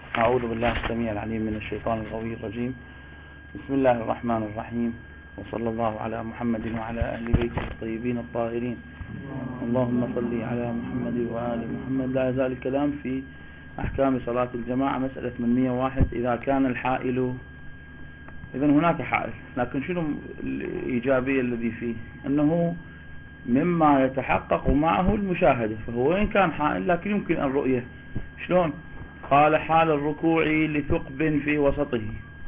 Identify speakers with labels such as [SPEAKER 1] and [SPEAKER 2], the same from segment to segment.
[SPEAKER 1] أعوذ بالله السميع العليم من الشيطان الغوي الرجيم. بسم الله الرحمن الرحيم، وصلى الله على محمد وعلى أهل بيته الطيبين الطاهرين. اللهم صل على محمد وآل محمد. لا يزال الكلام في أحكام صلاة الجماعة. مسألة من 101. إذا كان الحائل، إذن هناك حائل، لكن شنو الإيجابية الذي فيه؟ أنه مما يتحقق معه المشاهدة، فهو وإن كان حائل لكن يمكن الرؤية. شلون؟ قال: حال الركوع لثقب في وسطه،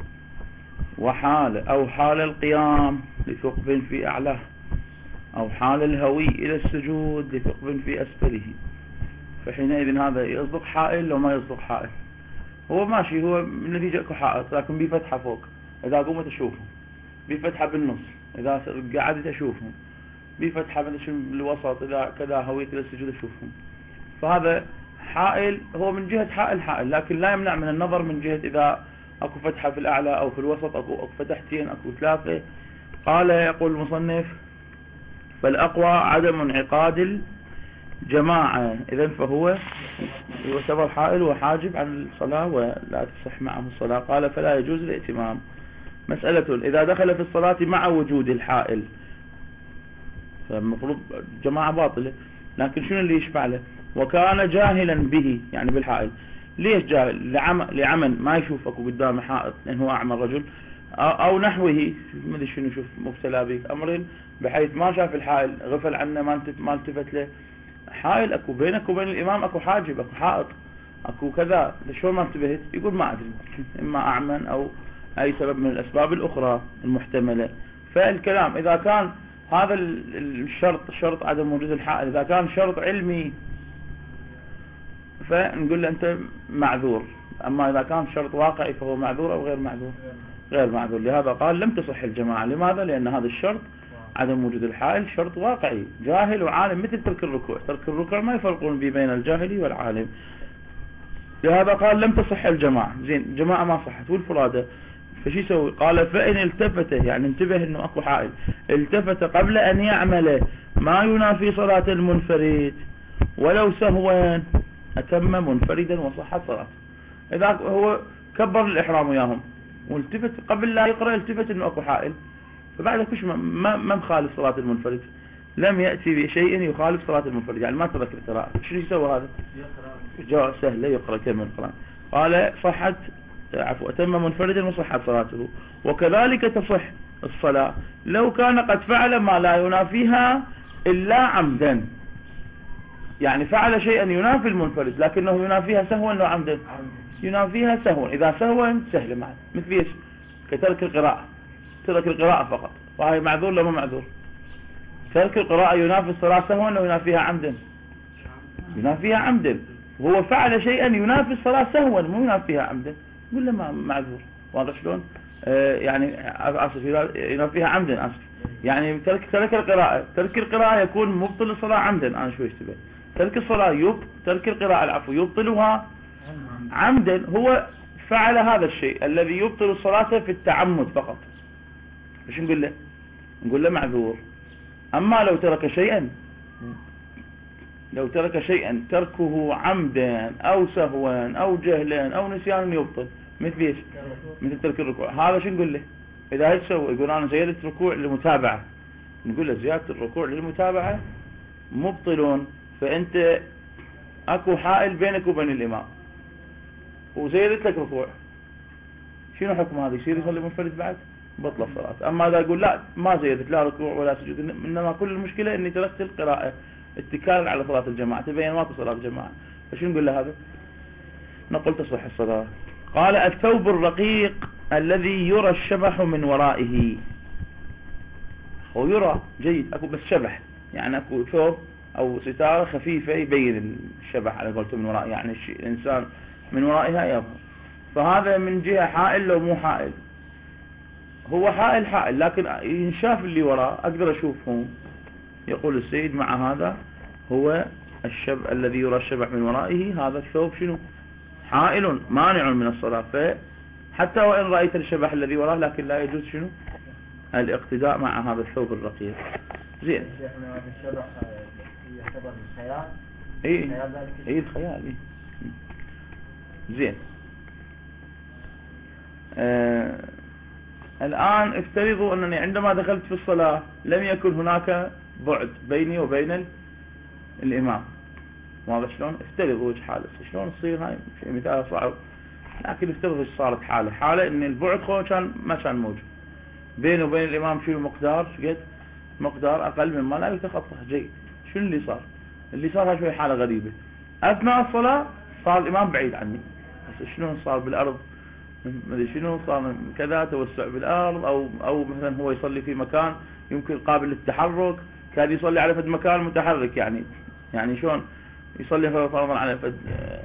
[SPEAKER 1] حال القيام لثقب في أعلاه، أو حال الهوي إلى السجود لثقب في أسفله. فحينئذ هذا يصدق حائل لو ما يصدق حائل. هو ماشي، هو من نتيجة اكو حائط لكن بفتحة فوق، إذا قمت أشوفه، بفتحة بالنص إذا قعدت أشوفهم، بفتحة بالوسط إذا كذا هويت إلى السجود أشوفهم. فهذا حائل، هو من جهة حائل، لكن لا يمنع من النظر من جهة إذا أكو فتحة في الأعلى أو في الوسط، أكو فتحتين، أكو ثلاثة. قال يقول المصنف: فالأقوى عدم انعقاد الجماعة. إذن فهو يعتبر حائل وحاجب عن الصلاة ولا تصح معه الصلاة. قال: فلا يجوز الائتمام. مسألة: إذا دخل في الصلاة مع وجود الحائل فالمفروض جماعة باطلة، لكن شنو اللي يشفع له؟ وكان جاهلا به، يعني بالحائل. ليش جاهل؟ لعمل ما يشوف اكو قدامه حائط لأن هو أعمى الرجل، أو نحوه، ما ادري شنو، شوف مبتلى بك أمر بحيث ما شاف الحائل، غفل عنه، ما التفت له. حائل اكو بينك وبين الإمام، اكو حاجب، اكو حائط، اكو كذا، شلون ما انتبهت؟ يقول ما أدري، إما أعمى أو أي سبب من الأسباب الأخرى المحتملة. فالكلام إذا كان هذا الشرط عدم وجود الحائل، إذا كان شرط علمي فنقول له أنت معذور. أما إذا كان شرط واقعي فهو معذور أو غير معذور؟ غير معذور. لهذا قال: لم تصح الجماعة. لماذا؟ لأن هذا الشرط عدم وجود الحائل شرط واقعي. جاهل وعالم مثل ترك الركوع. ترك الركوع ما يفرقون بين الجاهل والعالم. لهذا قال: لم تصح الجماعة. زين، الجماعة ما صحت والفرادة، فشي يسوي؟ قال: فإن التفت، يعني انتبه انه اكو حائل، التفت قبل ان يعمل ما ينافي صلاة المنفرد ولو سهوا اتم منفردا وصحت صلاته. اذا هو كبر الاحرام وياهم والتفت قبل لا يقرأ، التفت انه اكو حائل، فبعد كش ما مخالف صلاة المنفرد، لم يأتي بشيء يخالف صلاة المنفرد، يعني ما ترك القراءة. شو يسوي هذا؟ جاء سهل يقرأ كلمة القرآن. قال: صحت، أتم منفردا وصحت صلاته. وكذلك تصح الصلاة لو كان قد فعل ما لا ينافيها إلا عمدا، يعني فعل شيئا ينافي المنفرد لكنه ينافيها سهوا لو عمدا. ينافيها سهوا، إذا سهوا سهل معه، مثل ايش؟ كترك القراءة، ترك القراءة فقط، وهي معذور لو ما معذور؟ ترك القراءة ينافي الصلاة سهوا لو ينافيها عمدا؟ ينافيها عمدا. وهو فعل شيئا ينافي الصلاة سهوا، مو ينافيها عمدا، ولا ما معذور؟ واضح شلون؟ يعني اسف، ينافيها عمدا، اسف، يعني ترك القراءة. ترك القراءة يكون مبطل الصلاة عمدا. انا شو اشتبه؟ ترك القراءة العفو يبطلها عمدا. هو فعل هذا الشيء الذي يبطل الصلاة في التعمد فقط، ايش نقول له؟ نقول له معذور. اما لو ترك شيئا تركه عمدا او سهوا او جهلا او نسيانا يبطل، مثل ايش؟ مثل ترك الركوع. هذا شو نقول له؟ اذا ايش سوى؟ يقول: انا زيادة ركوع للمتابعة. نقول له: زيادة الركوع للمتابعة مبطلون. فانت اكو حائل بينك وبين الامام وزيادت لك ركوع، شنو حكم هذا؟ يصير يصلي منفرد بعد؟ بطل الصلاة. اما اذا اقول لا، ما زيادت لا ركوع ولا سجود، انما كل المشكلة اني تركت القراءة اتكالا على صلاة الجماعة، تبين ماكو صلاة الجماعة، فشو نقول له هذا؟ نقول تصح الصلاة. قال: الثوب الرقيق الذي يرى الشبح من ورائه. هو يرى جيد، اكو بس شبح، يعني اكو ثوب او ستارة خفيفة يبين الشبح على قولته من ورائه، يعني الانسان من ورائها يظهر. فهذا من جهة حائل لو مو حائل؟ هو حائل، لكن ينشاف اللي وراه، اقدر اشوفهم. يقول السيد: مع هذا هو الذي يرى الشبح من ورائه، هذا الثوب شنو؟ حائل مانع من الصلاة. فحتى وإن رأيت الشبح الذي وراه لكن لا يجوز شنو؟ الاقتداء مع هذا الثوب الرقيق. زين،
[SPEAKER 2] هذا الشبح يعتبر الخيال؟
[SPEAKER 1] اي الخيال. زين، الآن افترضوا أنني عندما دخلت في الصلاة لم يكن هناك بعد بيني وبين الإمام. واضح شلون؟ افترضوا وجه حالة شلون تصير هاي مثال صعب، لكن افترضوا صارت حالة ان البعد ما كان موجود بينه وبين الإمام. شنو مقدار؟ قد مقدار أقل مما لا يتخطى. جيد. شنو اللي صار؟ اللي صار هاي شوية حالة غريبة. أثناء الصلاة صار الإمام بعيد عني، بس شنو صار بالأرض؟ مدري شنو صار، كذا توسع بالأرض أو مثلا هو يصلي في مكان يمكن قابل للتحرك، كان يصلي على فد مكان متحرك، يعني شلون يصلي فرضا على فد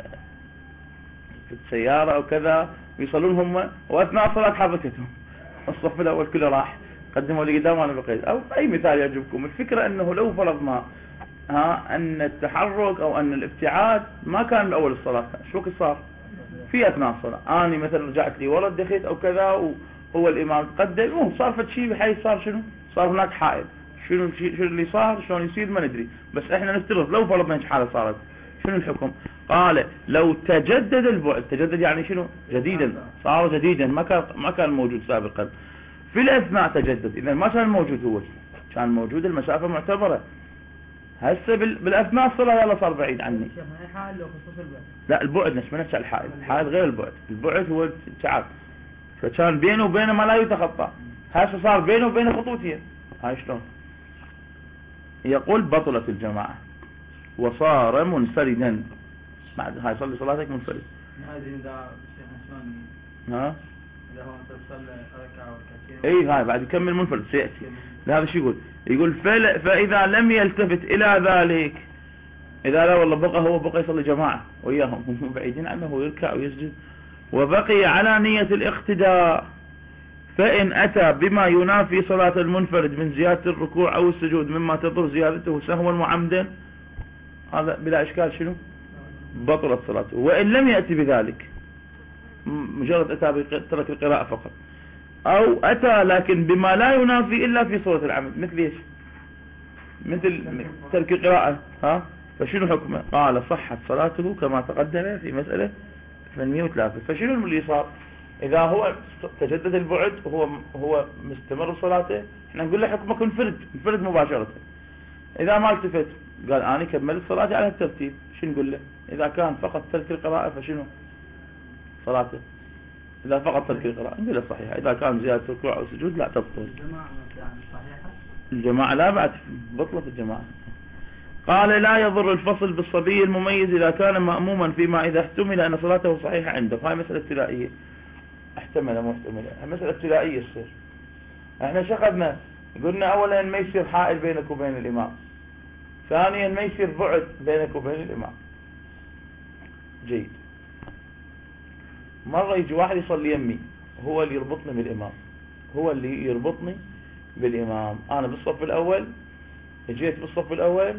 [SPEAKER 1] سيارة أو كذا ويصلون هم، وأثناء الصلاة حركتهم الصف الأول كله راح قدموا لي قدام وأنا بقيت، أو أي مثال يعجبكم. الفكرة أنه لو فرضنا أن التحرك أو أن الابتعاد ما كان من أول الصلاة، شو صار في أثناء الصلاة؟ أنا مثلا رجعت لي ورا دخلت أو كذا وهو الإمام تقدم، صار فد شيء بحيث صار شنو؟ صار هناك حائل. شنو اللي صار؟ شلون يصير ما ندري، بس احنا نفترض لو فرضنا هيك حالة صارت شنو الحكم؟ قال لو تجدد البعد، تجدد يعني شنو؟ جديدا، صار جديدا ما كان موجود سابقا. في الأثناء تجدد، إذا ما كان موجود، هو كان موجود المسافة معتبرة. هسه بالأثناء الصلاة يلا صار بعيد عني. لا البعد نفس الحائل، الحائل غير البعد. البعد هو التعب، فكان بينه وبينه ما لا يتخطى، هسه صار بينه وبينه خطوتين. هاي شلون؟ يقول بطلت الجماعة وصار منفردا. بعد هاي صلي صلاتك منفرد. ها؟ اي هاي بعد يكمل منفرد سيأتي. هذا شو يقول فإذا لم يلتفت إلى ذلك، إذا لا والله بقى يصلي جماعة وياهم هم بعيدين عنه، هو يركع ويسجد وبقي على نية الاقتداء، فإن أتى بما ينافي صلاة المنفرد من زيادة الركوع أو السجود مما تضر زيادته سهوا وعمدا، هذا بلا إشكال شنو؟ بطلت صلاته. وإن لم يأتي بذلك، مجرد أتى ترك القراءة فقط، أو أتى لكن بما لا ينافي إلا في صورة العمد، مثل إيش؟ مثل ترك القراءة، فشنو حكمه؟ قال صحت صلاته كما تقدم في مسألة 803. فشنو اللي صار؟ إذا هو تجدد البعد هو مستمر بصلاته، احنا نقول له حكمك انفرد مباشرة. إذا ما التفت قال أنا كملت صلاتي على الترتيب، شنو نقول له؟ إذا كان فقط ترك القراءة فشنو صلاته؟ إذا فقط ترك القراءة نقول له صحيحة، إذا كان زيادة ركوع أو سجود لا تبطل. الجماعة لا بعد بطلت الجماعة. قال لا يضر الفصل بالصبي المميز إذا كان مأموما فيما إذا احتمل أن صلاته صحيحة عنده. هاي مسألة ابتلائية، احتمل مو احتمل، مسألة ابتلائية تصير. احنا شخذنا قلنا أولا ما يصير حائل بينك وبين الإمام، ثانيا ما يصير بعد بينك وبين الإمام. جيد. مرة يجي واحد يصلي يمي، هو اللي يربطني بالإمام، أنا بالصف الأول، جيت بالصف الأول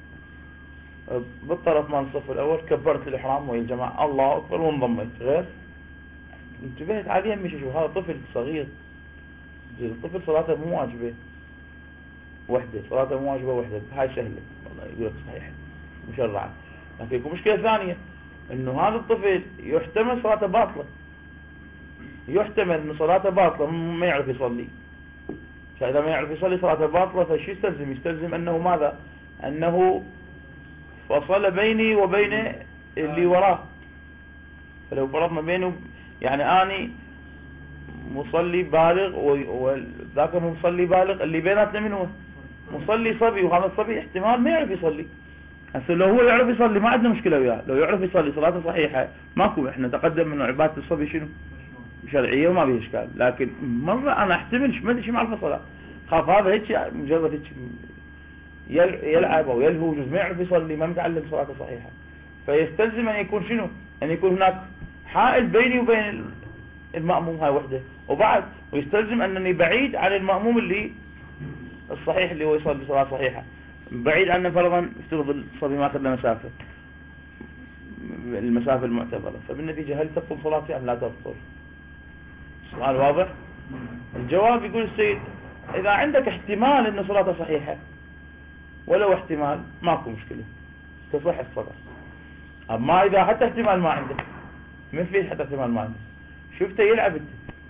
[SPEAKER 1] بالطرف مال الصف الأول، كبرت الإحرام ويا الجماعة الله أكبر وانضميت، غير انتبهت عليه يمي شو هذا طفل صغير، الطفل صلاته مو واجبة وحدة، صلاته مو واجبة وحدة، هاي سهلة والله يقول لك صحيح مشرعة. لكن يكون مشكلة ثانية انه هذا الطفل يحتمل صلاته باطلة، يحتمل ان صلاته باطلة ما يعرف يصلي، فإذا ما يعرف يصلي صلاته باطلة فشي يستلزم انه ماذا؟ انه فصل بيني وبين اللي وراه. فلو فرضنا بينه يعني اني مصلي بالغ وذاك مصلي بالغ، اللي بيناتنا من هو؟ مصلي صبي، وهذا الصبي احتمال ما يعرف يصلي. هسه لو هو يعرف يصلي ما عندنا مشكلة وياه، لو يعرف يصلي صلاته صحيحة ماكو، احنا تقدم من عبادة الصبي شنو؟ شرعية وما به اشكال. لكن مرة انا احتمل ما ادري شو معرفة صلاة، خاف هذا هيك مجرد هيك يلعب او يلهو، ما يعرف يصلي، ما متعلم صلاته صحيحة، فيستلزم ان يكون شنو؟ ان يكون هناك حائل بيني وبين المأموم، هاي وحده، وبعد ويستلزم انني بعيد عن المأموم اللي الصحيح اللي هو يصلي صلاة صحيحة، بعيد عنه. فرضا افترض الصبي ما اخذ له مسافة، المسافة المعتبرة، فبالنتيجة هل تبطل صلاتي ام لا تبطل؟ السؤال واضح؟ الجواب يقول السيد اذا عندك احتمال ان صلاته صحيحة ولو احتمال ماكو مشكلة، تصح الصلاة. اما اذا حتى احتمال ما عندك، من فيه حتى احتمال ما عندك، شفته يلعب انت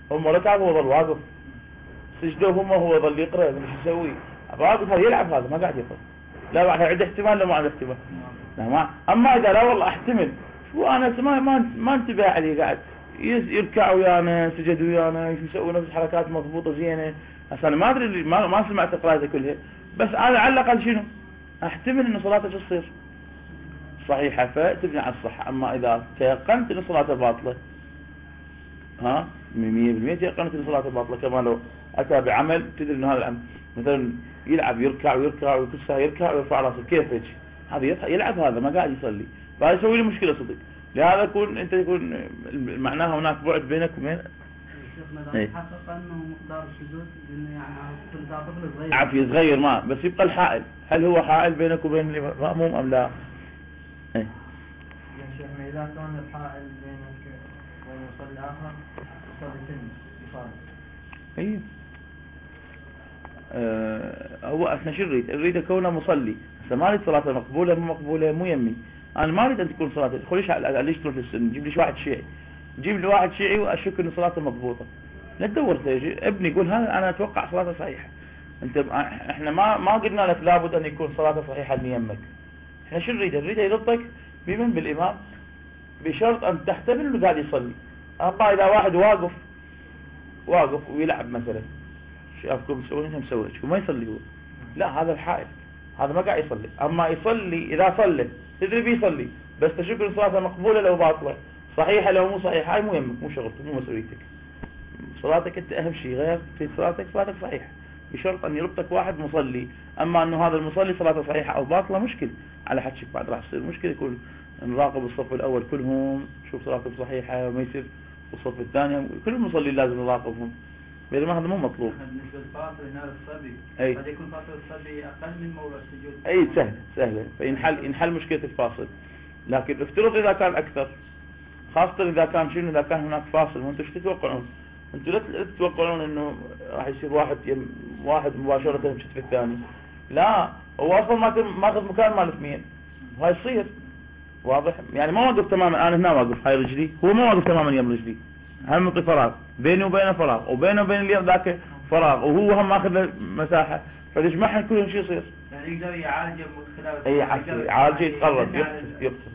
[SPEAKER 1] هم ركعوا وهو ظل واقف، سجدوا هم وهو ظل يقرأ، مش يسوي واقف، هذا يلعب، هذا ما قاعد يقرأ. لا بعد عنده احتمال، لا ما عنده احتمال. لا ما. اما اذا لا والله احتمل، شو انا ما انتبه عليه، قاعد يركع ويانا، سجد ويانا، يسوي نفس الحركات مضبوطه زينه. هسه انا ما ادري، ما سمعت قراءته كلها، بس انا على الاقل شنو احتمل ان صلاته شو تصير صحيحه، فتبني على الصحه. اما اذا تيقنت ان صلاته باطله، ها 100% تيقنت ان صلاته باطله، كما لو اتى بعمل تدري ان هذا العمل مثلا يلعب، يركع ويكسر، يركع ويرفع راسه، كيف هيك؟ هذا يلعب، هذا ما قاعد يصلي، فهذا يسوي لي مشكله صدق. لهذا يكون معناها هناك بعد بينك وبين.
[SPEAKER 3] شيخنا اذا حقق انه مقدار السجود انه يعني طفل صغير
[SPEAKER 1] عافية صغير، ما بس يبقى الحائل، هل هو حائل بينك وبين المأموم ام لا؟
[SPEAKER 2] يا شيخنا اذا كان الحائل بينك وبين المصلي الاخر يصلي سن يصلي.
[SPEAKER 1] اي هو احنا شو نريد كونه مصلي. هسه ما اريد صلاته مقبوله مو مقبوله، مو يمي، انا ما اريد ان تكون صلاته، ليش تروح للسن؟ جيب لي واحد شيعي، جيب لي واحد شيعي واشك ان صلاته مضبوطه، لا تدور تيجي ابني يقول هذا انا اتوقع صلاته صحيحه. احنا ما قلنا لك لابد ان يكون صلاته صحيحه اللي يمك. احنا شو نريد يضبطك بمن؟ بالامام، بشرط ان تحتمل انه قاعد يصلي. اما اذا واحد واقف ويلعب مثلا، شافكم مسوين انتم مسوين ما يصلي هو، لا هذا الحائل، هذا ما قاعد يصلي. اما يصلي اذا صلى تدري بيصلي، بس تشوف ان صلاته مقبوله لو باطله، صحيحه لو مو صحيحه، هاي مو يهمك، مو شغلتك، مو مسؤوليتك. صلاتك انت اهم شيء، غير في صلاتك صحيحه، بشرط ان يربطك واحد مصلي. اما انه هذا المصلي صلاته صحيحه او باطله مشكل على حدشك، بعد راح تصير مشكله. يكون نراقب الصف الاول كلهم شوف صلاتهم صحيحه، وما يصير الصف الثاني كل المصلين لازم نراقبهم، بينما هذا مو مطلوب.
[SPEAKER 3] بالنسبه للفاصل هنا الصبي قد يكون فاصل الصبي اقل من موضع السجود.
[SPEAKER 1] اي سهله فينحل مشكله الفاصل. لكن افترض اذا كان اكثر، خاصه اذا كان اذا كان هناك فاصل، وانتم ايش تتوقعون؟ انتم لا تتوقعون انه راح يصير واحد مباشره يمشي في الثاني، لا هو اصلا ماخذ مكان مال اثنين، وهاي يصير واضح. يعني ما واقف تماما، انا هنا واقف، هاي رجلي، هو ما واقف تماما يم رجلي، هم منطي فراغ بيني وبينه فراغ، وبينه وبين اليم ذاك فراغ، وهو هم ماخذ له مساحه، فيجمعهم كلهم شو يصير؟
[SPEAKER 3] يعني يقدر يعالج خلال
[SPEAKER 1] يعالج، يتقرب، يقصر.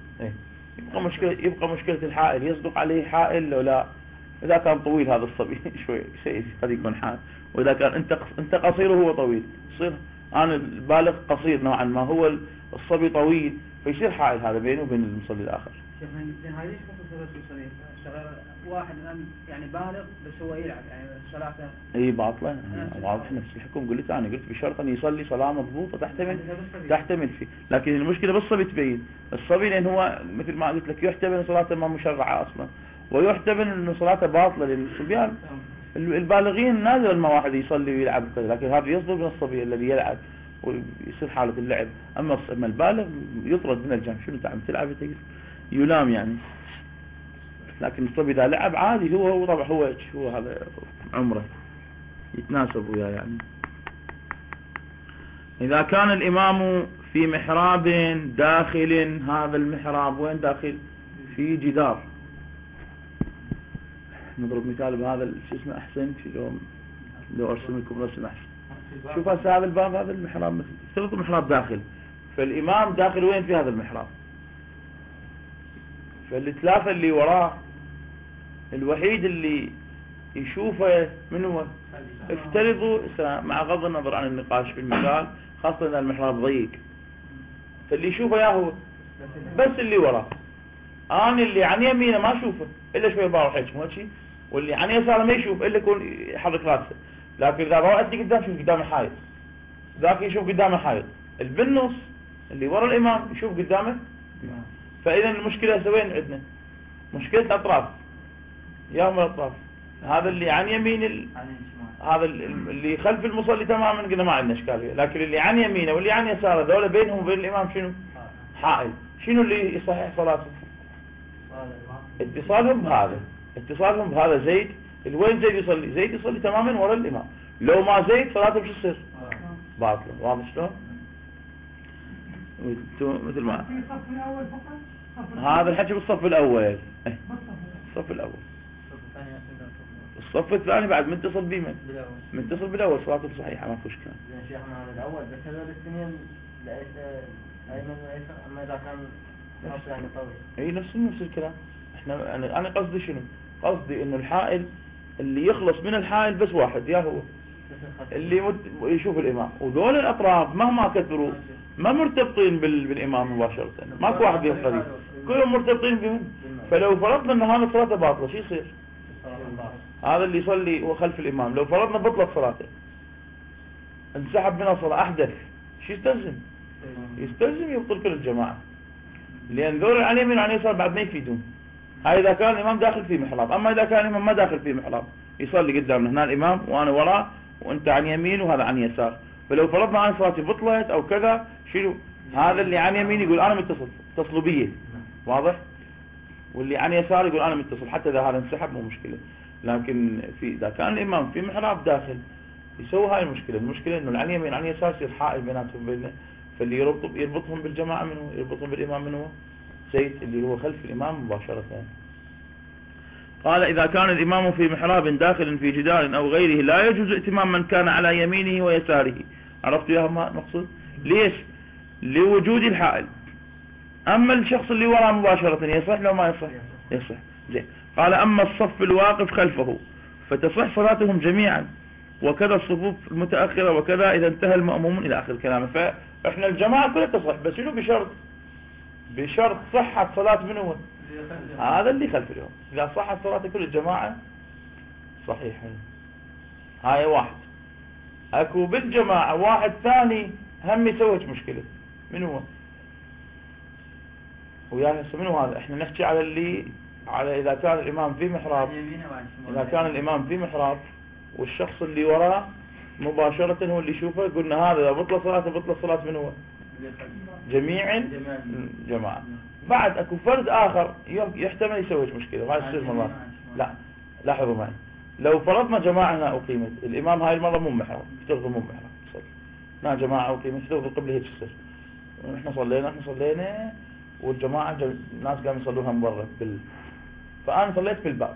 [SPEAKER 1] يبقى مشكله الحائل، يصدق عليه حائل لو لا. اذا كان طويل هذا الصبي شوي شيء قد يكون حائل، واذا كان انت قصير وهو طويل، يصير انا البالغ قصير نوعا ما، هو الصبي طويل، فيصير حائل هذا بينه وبين المصلي الاخر.
[SPEAKER 3] شيخنا هذه خصوصا الصبي شغال واحد الان يعني بالغ بس هو يلعب، يعني صلاته
[SPEAKER 1] اي باطله، واضح نفس الحكم. قلت انا بشرط ان يصلي صلاه مضبوطه تحتمل فيه. لكن المشكله بالصبي تبين الصبي، لان هو مثل ما قلت لك يحتمل صلاته ما مشرعه اصلا، ويحتمل ان صلاته باطله، لان الصبيان البالغين نادر ما واحد يصلي ويلعب كذا، لكن هذا يصدر من الصبي الذي يلعب ويصير حاله اللعب. اما البالغ يطرد من الجامع، شنو تعمل تلعب يلام يعني. لكن الصبي اذا لعب عادي، هو طبعا هو هذا عمره يتناسب وياه يعني. اذا كان الامام في محراب داخل، هذا المحراب وين داخل؟ في جدار. نضرب مثال بهذا شو اسمه احسن، لو ارسم لكم رسم احسن. شوف هسه هذا الباب، هذا المحراب، مثل افترض المحراب داخل، فالامام داخل وين في هذا المحراب، فالثلاثه اللي وراه الوحيد اللي يشوفه من هو؟ افترضوا مع غض النظر عن النقاش في المثال، خاصة ان المحراب ضيق، فاللي يشوفه يا هو بس اللي وراه. انا اللي عن يمينه ما اشوفه الا شوي بروح هيك مو شيء، واللي عن يساره ما يشوف الا يكون يحرك راسه. لكن اذا روحت لي قدام، شوف قدام الحائط، ذاك يشوف قدام الحائط، اللي بالنص اللي ورا الامام يشوف قدامه. فاذا المشكله هسه وين عندنا؟ مشكله اطراف، يوم الاطراف. هذا اللي عن يمين هذا اللي خلف المصلي تماما قلنا ما عندنا اشكاليه، لكن اللي عن يمينه واللي عن يساره ذولا بينهم وبين الامام شنو؟ حائل. شنو اللي يصحح صلاته؟ اتصالهم بهذا زيد. وين زيد يصلي؟ زيد يصلي تماما ورا الامام، لو ما زيد صلاته شو تصير؟ باطله. واضح شلون؟ مثل ما هذا الحكي بالصف الاول. الصف الاول الصف الثاني بعد متصل بمن؟
[SPEAKER 2] بالأول.
[SPEAKER 1] متصل بالأول، صلاته صحيحة ما فيش كلام.
[SPEAKER 2] زين شيخنا هذا الأول بس هذول الاثنين الأيمن والأيسر، أما إذا كان نص يعني طويل.
[SPEAKER 1] اي نفس الكلام. احنا انا قصدي شنو؟ قصدي انه الحائل اللي يخلص من الحائل بس واحد، يا هو اللي يشوف الامام، وذول الاطراف مهما كثروا ما مرتبطين بالامام مباشرة، ماكو واحد فيهم قريب، كلهم مرتبطين بهم. فلو فرضنا ان هذا صلاته باطلة شو يصير؟ هذا اللي يصلي وخلف الامام لو فرضنا بطلت صلاته، انسحب من الصلاة، احدث، شو يستلزم؟ يستلزم يبطل كل الجماعة، لان ذول على اليمين وعلى اليسار بعد ما يفيدون. هاي اذا كان الامام داخل في محراب، اما اذا كان الامام ما داخل في محراب، يصلي قدامنا هنا الامام وانا وراه وانت عن يمين وهذا عن يسار، فلو فرضنا انا صلاتي بطلت او كذا شنو؟ هذا اللي عن يمين يقول انا متصل، اتصلوا بي، واضح؟ واللي عن يسار يقول انا متصل، حتى اذا هذا انسحب مو مشكلة. لكن اذا كان الامام في محراب داخل يسوي هاي المشكلة. المشكلة انه عن يمين عن يسار يصير حائل بيناتهم بينه، فاللي يربطهم بالجماعة منه، يربطهم بالامام منه زيد اللي هو خلف الامام مباشرة. قال إذا كان الإمام في محراب داخل في جدار أو غيره لا يجوز ائتمام من كان على يمينه ويساره. عرفت يا مقصود؟ ليش؟ لوجود الحائل. أما الشخص اللي وراء مباشرة يصح لو ما يصح؟ يصح. زين. قال أما الصف الواقف خلفه فتصح صلاتهم جميعا، وكذا الصفوف المتأخرة، وكذا إذا انتهى المأمومون إلى آخر كلامه. فإحنا الجماعة كلها تصح، بس شنو بشرط صحة صلاة من هو؟ هذا اللي خلف اليوم. إذا صحت صلاة كل الجماعة صحيحة. هاي واحد. أكو بالجماعة واحد ثاني هم يسويش مشكلة، من هو؟ ويا هسه منو هذا؟ احنا نحكي على إذا كان الإمام في محراب، إذا كان الإمام في محراب والشخص اللي وراه مباشرة هو اللي يشوفه، قلنا هذا إذا بطل صلاته بطل صلاة من هو؟ جميع جماعة. بعد اكو فرد اخر يحتمل يسوي مشكلة، وهاي تصير مرات. لا لاحظوا معي، لو فرضنا جماعة هنا اقيمت، الامام هاي المرة مو محراب، افترضوا مو محراب، هنا جماعة اقيمت، افترضوا القبلة هيك تصير، احنا صلينا والجماعة الناس قاموا يصلونها من برا فانا صليت بالباب،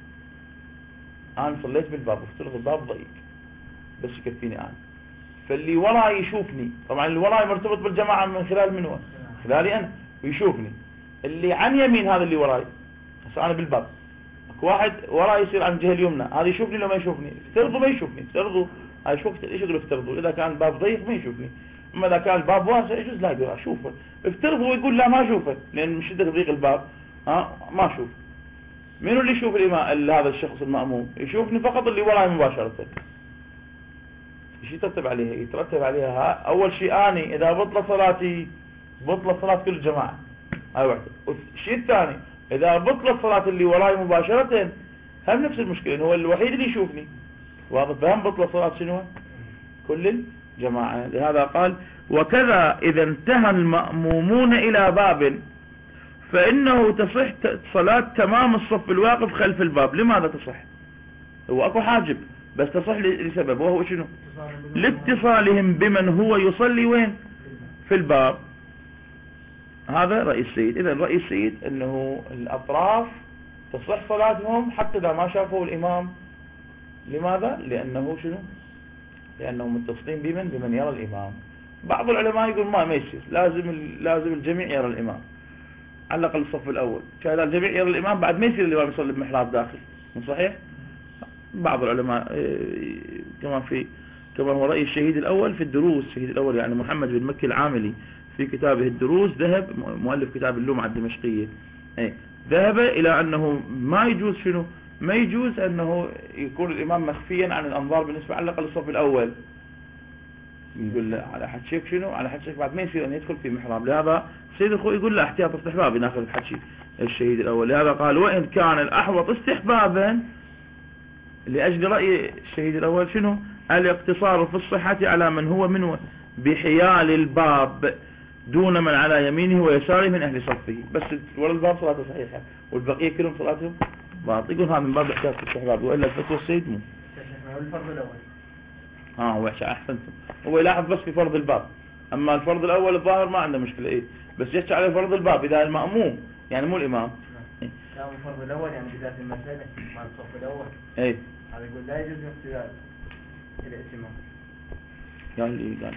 [SPEAKER 1] وافترض الباب ضيق بس يكفيني انا، فاللي وراي يشوفني، طبعا اللي وراي مرتبط بالجماعة من خلال منو؟ خلالي انا، ويشوفني. اللي عن يمين هذا اللي وراي، هسه انا بالباب، اكو واحد وراي يصير عن الجهه اليمنى، هذا يشوفني لو ما يشوفني؟ افترضوا ما يشوفني، افترضوا هاي شو وقت ايش يقولوا افترضوا؟ اذا كان الباب ضيق ما يشوفني، اما اذا كان الباب واسع يجوز لا يقول اشوفه. افترضوا ويقول لا ما اشوفه، لان من شده ضيق الباب ما اشوف. منو اللي يشوف الامام؟ هذا الشخص المأموم يشوفني فقط اللي وراي مباشرة. ايش يترتب عليها؟ يترتب عليها اول شيء اني اذا بطل صلاتي بطل صلاة كل الجماعة، هاي واحدة. والشيء الثاني اذا بطل صلاة اللي وراي مباشرة هم نفس المشكلة، هو الوحيد اللي يشوفني، واضح؟ فهم بطل صلاة شنو؟ كل الجماعة. لهذا قال وكذا اذا انتهى المأمومون الى باب فانه تصح صلاة تمام الصف الواقف خلف الباب. لماذا تصح؟ هو اكو حاجب بس تصح لسبب، وهو شنو؟ لاتصالهم بمن هو يصلي وين؟ في الباب. هذا رأي السيد. إذا رأي السيد أنه الأطراف تصح صلاتهم حتى إذا ما شافوا الإمام. لماذا؟ لأنه شنو؟ لأنهم متصلين بمن يرى الإمام. بعض العلماء يقول ما يصير، لازم الجميع يرى الإمام على الأقل الصف الأول، كذا الجميع يرى الإمام بعد ما يصير الإمام يصلي بمحراب داخل. صحيح؟ بعض العلماء كما هو رأي الشهيد الأول في الدروس، الشهيد الأول يعني محمد بن مكي العاملي في كتابه الدروس، ذهب مؤلف كتاب اللومعة الدمشقية، ذهب إلى أنه ما يجوز شنو؟ ما يجوز أنه يكون الإمام مخفيا عن الأنظار بالنسبة على الأقل الصف الأول. يقول على حد شيك شنو؟ على حد شيك بعد ما يصير أن يدخل في محراب. لهذا السيد الخوي يقول لا احتياط استحباب ناخذ حكي الشهيد الأول. لهذا قال وإن كان الأحوط استحبابا، لأجل رأي الشهيد الأول شنو؟ الاقتصار في الصحة على من هو منه بحيال الباب دون من على يمينه ويساره من أهل صفه. بس ولا الباب صلاته صحيحة والبقية كلهم صلاتهم باطل. يقول هذا من باب احتياط الاستحباب، وإلا الفتوى السيد مو
[SPEAKER 2] الفرض الأول.
[SPEAKER 1] هو أحسنتم. هو يلاحظ بس في فرض الباب، أما الفرض الأول الظاهر ما عنده مشكلة بس يحكي على فرض الباب إذا المأموم يعني مو الإمام.
[SPEAKER 2] كلام الفرض الأول يعني بداية المسألة مع الصف الأول.
[SPEAKER 1] اي
[SPEAKER 2] هذا يقول لا يجوز الاقتداء الائتمام.
[SPEAKER 1] قال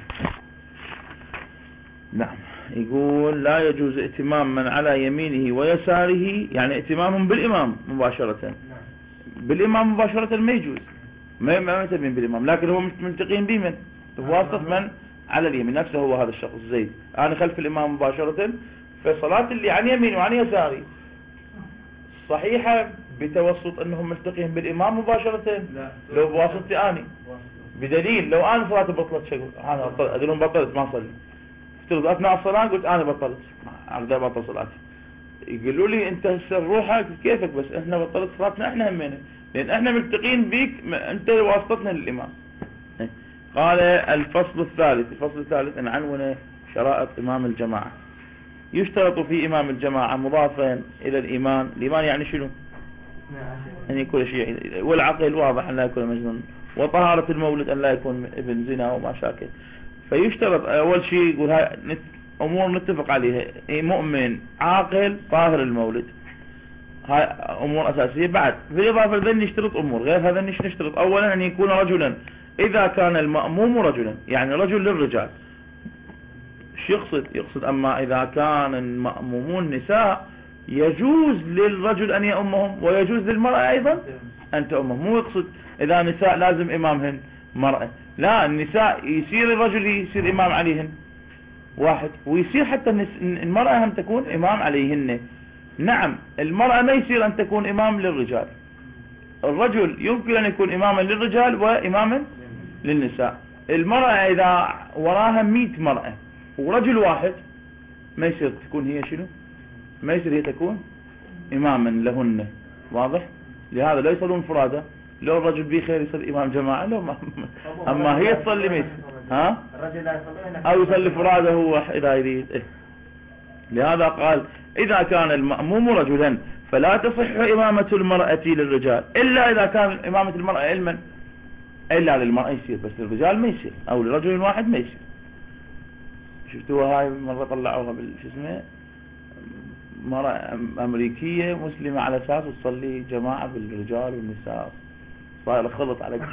[SPEAKER 1] نعم، يقول لا يجوز ائتمام من على يمينه ويساره، يعني ائتمامهم بالإمام مباشرة.
[SPEAKER 2] نعم.
[SPEAKER 1] بالإمام مباشرة ما يجوز، ما يتمين بالإمام، لكن هو ملتقين بمن بواسطة من على اليمين نفسه، هو هذا الشخص زيد، أنا خلف الإمام مباشرة، فصلاة اللي عن يمين وعن يساري صحيحة بتوسط أنهم ملتقين بالإمام مباشرة، لو بواسطتي أنا، بدليل لو أنا صلاتي بطلت شيء أنا أدلهم بطلت ما أصلي، افترض أثناء الصلاة قلت أنا بطلت أقدر بطل صلاتي، يقولوا لي أنت هسه روحك كيفك، بس إحنا بطلت صلاتنا إحنا همينة، لأن إحنا ملتقين بيك أنت واسطتنا للإمام. قال الفصل الثالث نعنونه شرائط إمام الجماعة. يشترط في إمام الجماعة مضافا إلى الإيمان يعني شنو؟ أن يكون شيء، والعقل واضح أن لا يكون مجنون، وطهارة المولد أن لا يكون ابن زنا وما شاكل. فيشترط أول شيء يقول هاي أمور نتفق عليها، مؤمن عاقل طاهر المولد، هاي أمور أساسية. بعد بالإضافة لذلك نشترط أمور غير هذا، نشترط أولا أن يكون رجلا، إذا كان المأموم رجلا يعني رجل للرجال. شو يقصد أما إذا كان المأمومون نساء يجوز للرجل أن يأمهم، ويجوز للمرأة أيضا أن تأمهم. مو يقصد إذا نساء لازم إمامهن مرأة، لا، النساء يصير الرجل يصير إمام عليهن واحد، ويصير حتى المرأة هم تكون إمام عليهن. نعم، المرأة ما يصير أن تكون إمام للرجال، الرجل يمكن أن يكون إماما للرجال وإماما للنساء. المرأة إذا وراها 100 مرأة ورجل واحد ما يصير تكون هي شنو، ما يصير هي تكون إماما لهن، واضح؟ لهذا لا يصلون فرادة، لو الرجل به خير يصير إمام جماعة، لو ما أما هي تصلي ما يصير، ها؟
[SPEAKER 2] الرجل لا يصلي
[SPEAKER 1] أو يصلي فرادة هو إذا يريد. لهذا قال إذا كان المأموم رجلا فلا تصح إمامة المرأة للرجال إلا إذا كان إمامة المرأة علما، إلا للمرأة يصير بس للرجال ما يصير، أو لرجل واحد ما يصير. شفتوها هاي مرة طلعوها شو اسمه، مرأة أمريكية مسلمة على أساس تصلي جماعة بالرجال والنساء، صار خلط على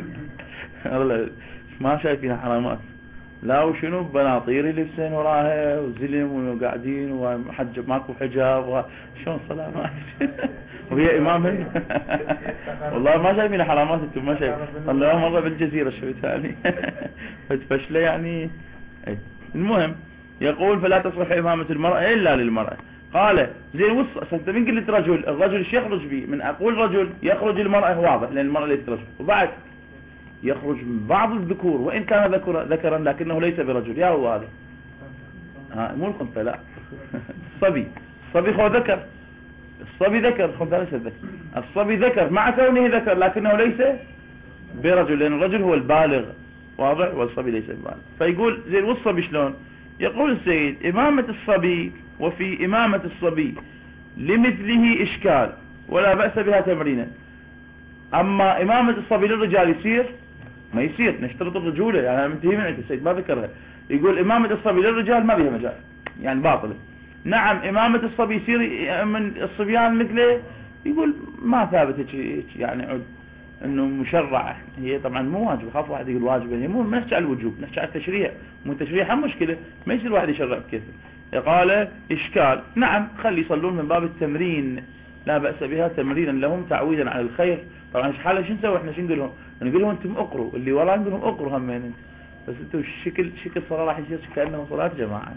[SPEAKER 1] كثير ما شايفينها حرامات، لا وشنو بناطير لبسين وراها وزلم وقاعدين ومحجب ماكو حجاب شلون صلاة ما وهي إمامهن والله ما شايفين حرامات انتم ما شايف، طلعوها مرة بالجزيرة شوي ثاني فتفشله يعني. المهم يقول فلا تصلح إمامة المرأة إلا للمرأة. قال زين وص انت من قلت رجل، الرجل ايش يخرج به؟ من اقول رجل يخرج المرأة واضح لأن المرأة ليست رجل، وبعد يخرج من بعض الذكور وإن كان ذكرا لكنه ليس برجل، يا هو هذا مو الخنثى، لا الصبي هو ذكر، الصبي ذكر، الخنثى ليس ذكر، الصبي ذكر مع كونه ذكر لكنه ليس برجل، لأن الرجل هو البالغ واضح والصبي ليس البالغ. فيقول زين والصبي شلون؟ يقول السيد إمامة الصبي وفي إمامة الصبي لمثله إشكال ولا بأس بها تمرينا. أما إمامة الصبي للرجال يصير ما يصير، نشترط الرجولة يعني أنا منتهي من عند السيد ما ذكرها، يقول إمامة الصبي للرجال ما بها مجال يعني باطلة. نعم إمامة الصبي يصير من الصبيان مثله، يقول ما ثابت يعني عد انه مشرع، هي طبعا مو واجب، خاف واحد يقول واجب، هي مو نحكي على الوجوب، نحكي على التشريع، مو التشريع هم مشكلة، ما يصير واحد يشرع كيف. قال إشكال، نعم خلي يصلون من باب التمرين لا بأس بها تمرينا لهم تعويدا على الخير. طبعا ايش حاله شو نسوي احنا؟ شو نقول لهم؟ نقول لهم انتم اقروا، اللي وراه نقول لهم اقروا هم انت، بس انتم شكل صلاة راح يصير كأنه صلاة جماعة.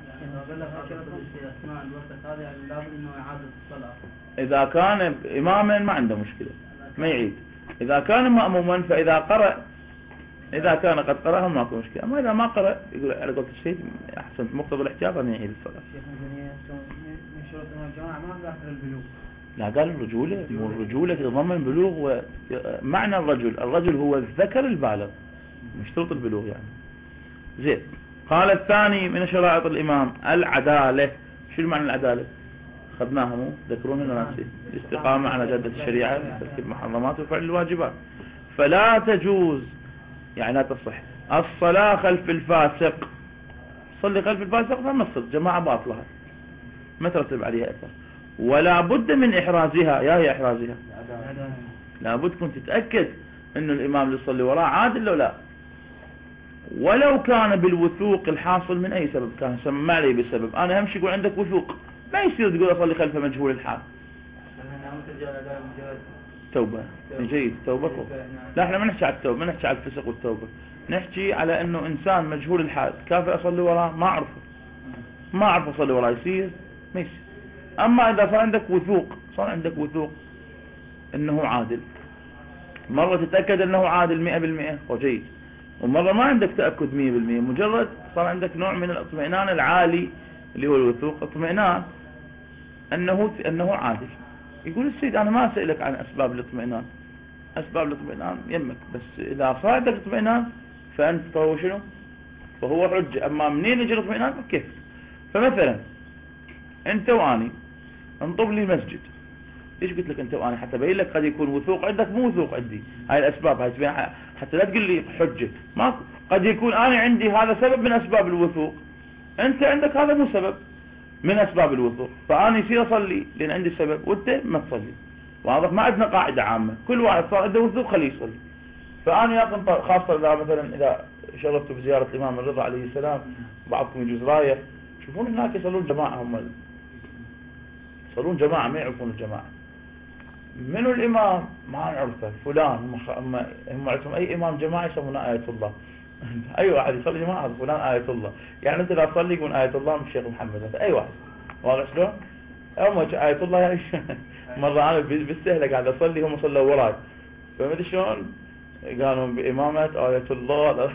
[SPEAKER 1] إذا كان إماما ما عنده مشكلة ما يعيد، إذا كان مأموما فإذا قرأ، إذا كان قد قرأها ماكو مشكلة، أما إذا ما قرأ يقول على قولة الشيء أحسنت مقتضى الاحتياط أن يعيد الصلاة.
[SPEAKER 3] من شروط الجماعة ما ذكر البلوغ،
[SPEAKER 1] لا قال الرجولة، والرجولة تتضمن بلوغ، ومعنى الرجل هو الذكر البالغ مش شرط البلوغ يعني. زين. قال الثاني من شرائط الإمام العدالة. شو معنى العدالة؟ خدناها مو ذكرون لنا ناسي، الاستقامة على جادة الشريعة، ترك المحرمات وفعل الواجبات. فلا تجوز يعني لا تصح الصلاة خلف الفاسق، صلي خلف الفاسق ما تصل جماعة باطلة ما ترتب عليها أثر، ولا بد من إحرازها. يا هي إحرازها لا بد كنت تتأكد أن الإمام اللي يصلي وراه عادل لو لا، ولو كان بالوثوق الحاصل من أي سبب كان، سمع علي بالسبب. أنا أهم شيء يقول عندك وثوق، ما يصير تقول أصلي خلف مجهول الحال. توبة جيد، توبة. لا احنا ما نحكي على التوبة، ما نحكي على الفسق والتوبة، نحكي على انه انسان مجهول الحال كافي اصلي وراه، ما اعرف اصلي وراه، يصير ما يصير. اما اذا صار عندك وثوق، صار عندك وثوق انه عادل، مرة تتأكد انه عادل 100% وجيد، ومرة ما عندك تأكد 100%، مجرد صار عندك نوع من الاطمئنان العالي اللي هو الوثوق، اطمئنان انه عادل. يقول السيد انا ما اسألك عن اسباب الاطمئنان، اسباب الاطمئنان يمك، بس اذا صار عندك اطمئنان فانت فهو شنو؟ فهو حجة. اما منين يجي الاطمئنان كيف؟ فمثلا انت واني انطب لي مسجد، ليش قلت لك انت واني؟ حتى بين لك قد يكون وثوق عندك مو وثوق عندي، هاي الاسباب هاي تبين، حتى لا تقول لي حجة، ماكو. قد يكون انا عندي هذا سبب من اسباب الوثوق، انت عندك هذا مو سبب من اسباب الوثوق، فانا يصير اصلي لان عندي سبب وانت ما تصلي. واضح؟ ما عندنا قاعدة عامة، كل واحد صار عنده وثوق خليه يصلي. فانا يقن خاصة اذا مثلا اذا شرفت بزيارة الامام الرضا عليه السلام، بعضكم يجوز رايح، شوفون هناك يصلون جماعة، هم يصلون جماعة ما يعرفون الجماعة. منو الامام؟ ما نعرفه، فلان. هم عندهم اي امام جماعة يسمونه آية الله. اي واحد يصلي جماعة فلان آية الله، يعني انت لا تصلي يقول آية الله من الشيخ محمد، اي واحد. واضح شلون؟ هم آية الله يعني مرة انا بالسهلة قاعد اصلي، هم صلوا وراي، فمدري شلون قالوا بامامة آية الله